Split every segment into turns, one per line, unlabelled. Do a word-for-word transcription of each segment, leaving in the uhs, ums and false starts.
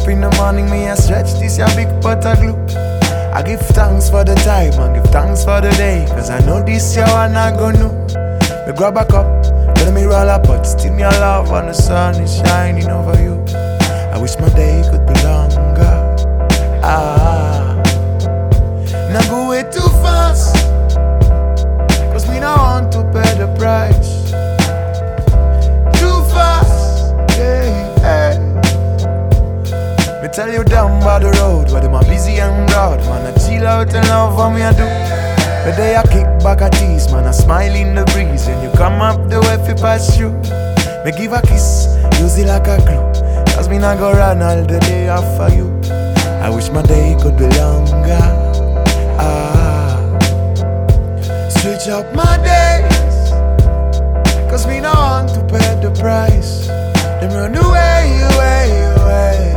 up in the morning, me I stretch this your big pot of glue. I give thanks for the time and give thanks for the day, cause I know this year one I go know. Me grab a cup, let me roll a pot, still me a love and the sun is shining over you. I wish my day could be longer. Ah, now go way too fast, cause me not want to pay the price. Too fast, yeah, yeah. Me tell you down by the road, where them are busy and broad. Man, I chill out and love what me I do. But they a kick back a tease, man, I smile in the breeze. When you come up the way fi pass through, me give a kiss, use it like a glue, cause me not go run all the day after you. I wish my day could be longer. Ah, switch up my days, cause me not want to pay the price. Them run away, away, away,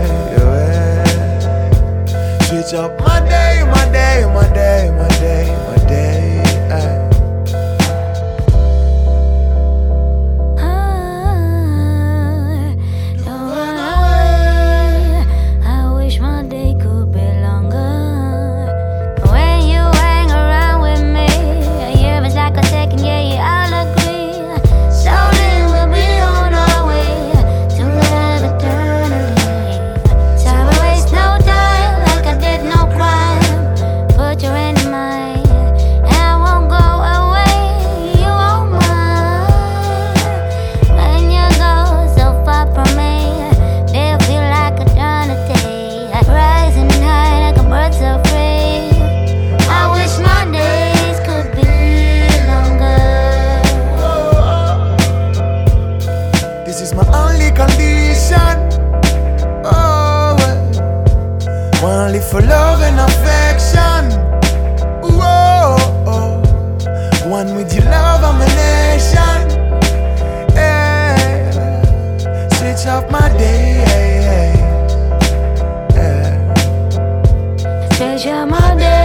away, away. Switch up my day, my day, my day, my day, my day, ay. For love and affection, whoa, oh. One with your love and my nation, yeah. Switch up my day, yeah, yeah. Switch up my day.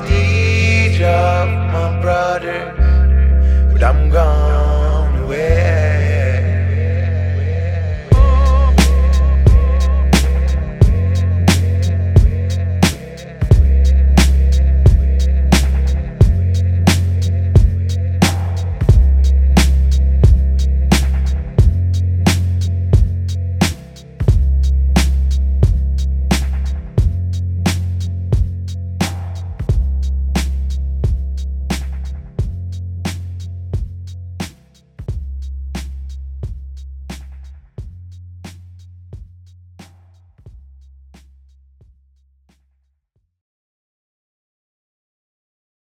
But I'm gone away.